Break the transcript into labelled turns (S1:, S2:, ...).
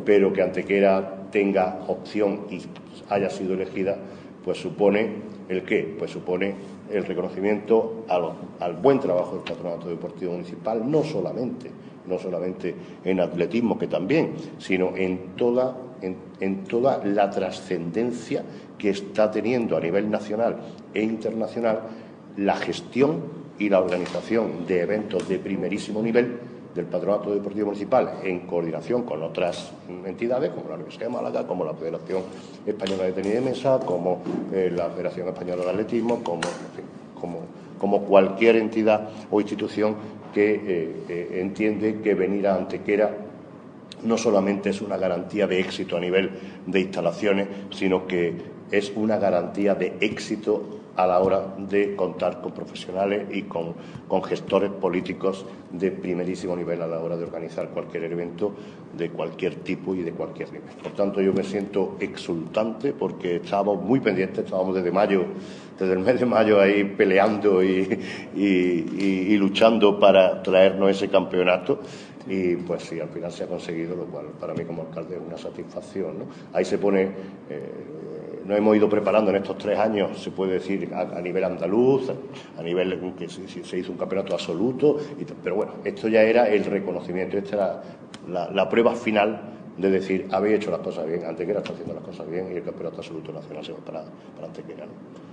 S1: pero que Antequera tenga opción y haya sido elegida, pues supone ¿el qué? Pues supone el reconocimiento al buen trabajo del Patronato Deportivo Municipal, no solamente en atletismo, que también, sino en toda la trascendencia que está teniendo a nivel nacional e internacional la gestión y la organización de eventos de primerísimo nivel del Patronato Deportivo Municipal, en coordinación con otras entidades como la Universidad de Málaga, como la Federación Española de Tenis de Mesa, como la Federación Española de Atletismo, como cualquier entidad o institución que entiende que venir a Antequera no solamente es una garantía de éxito a nivel de instalaciones, sino que es una garantía de éxito a la hora de contar con profesionales y con gestores políticos de primerísimo nivel a la hora de organizar cualquier evento de cualquier tipo y de cualquier nivel. Por tanto, yo me siento exultante porque estábamos muy pendientes, estábamos desde el mes de mayo ahí peleando y luchando para traernos ese campeonato. Y pues sí, al final se ha conseguido, lo cual para mí como alcalde es una satisfacción, ¿no? Ahí se pone, nos hemos ido preparando en estos 3 años, se puede decir, a nivel andaluz, a nivel que se hizo un campeonato absoluto, pero bueno, esto ya era el reconocimiento, esta era la prueba final de decir, habéis hecho las cosas bien, Antequera está haciendo las cosas bien y el campeonato absoluto nacional se va para Antequera, ¿no?